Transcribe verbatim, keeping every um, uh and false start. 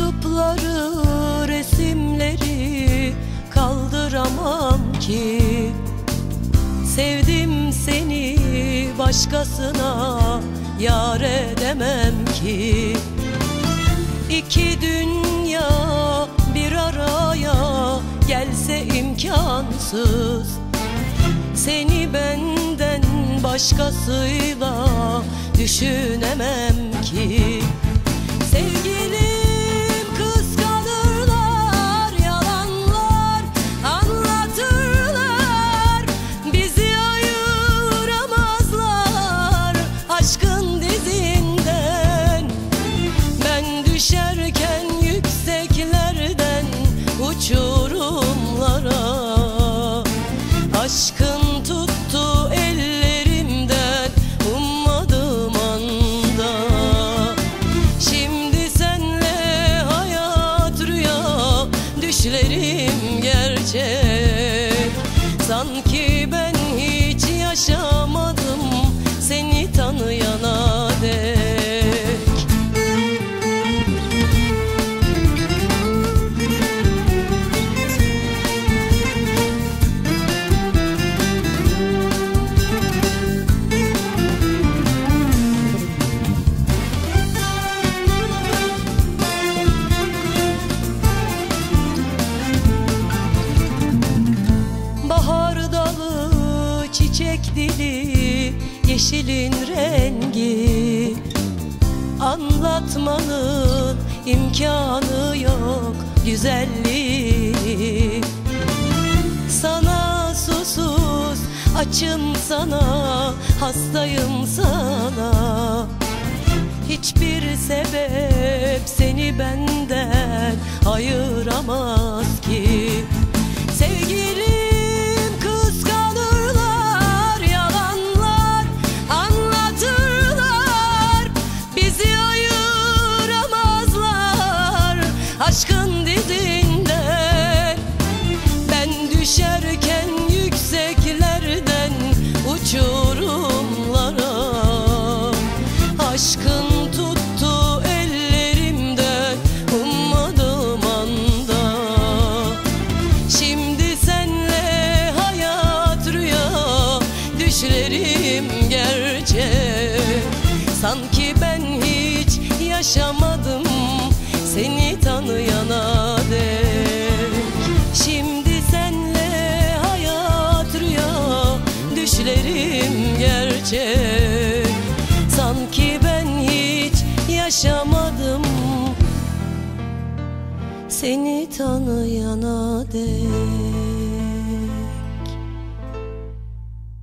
mektupları, resimleri kaldıramam ki. Sevdim seni, başkasına yar edemem ki. İki dünya bir araya gelse imkansız, seni benden başkasıyla düşünemem ki. Sevgilim kıskanırlar, yalanlar anlatırlar, bizi ayıramazlar aşkın dizinden. Ben düşerken yükseklerden uçurumlara, aşkın tuttu ellerimden ummadığım anda. Şimdi senle hayat rüya, düşlerim gerçek. Sanki ben hiç yaşamadım seni tanıyana dek. Çiçek dili, yeşilin rengi, anlatmanın imkanı yok güzelliği. Sana susuz açım, sana hastayım sana. Hiçbir sebep seni benden ayıramaz ki. Sevgilim aşkın dizinden. Ben düşerken yükseklerden uçurumlara, aşkın tuttu ellerimden ummadığım anda. Şimdi senle hayat rüya, düşlerim gerçek. Sanki ben hiç yaşamadım seni tanıyana dek. Şimdi senle hayat rüya, düşlerim gerçek. Sanki ben hiç yaşamadım seni tanıyana dek.